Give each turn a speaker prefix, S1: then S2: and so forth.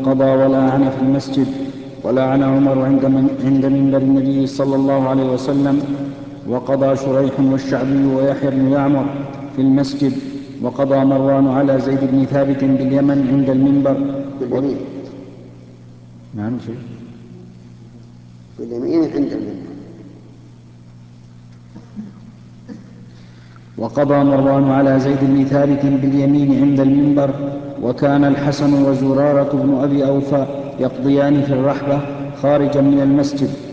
S1: قضى ولعن في المسجد. ولعن عمر عند منبر النبي صلى الله عليه وسلم. وقضى شريح والشعبي ويحيى بن يعمر في المسجد. وقضى مروان على زيد بن ثابت باليمن عند المنبر.
S2: باليمين.
S1: نعم شيء
S2: باليمين عند المنبر.
S1: وقضى مروان على زيد بن ثابت باليمين عند المنبر. وكان الحسن وزرارة بن أبي أوفى يقضيان في الرحبة خارجا من المسجد.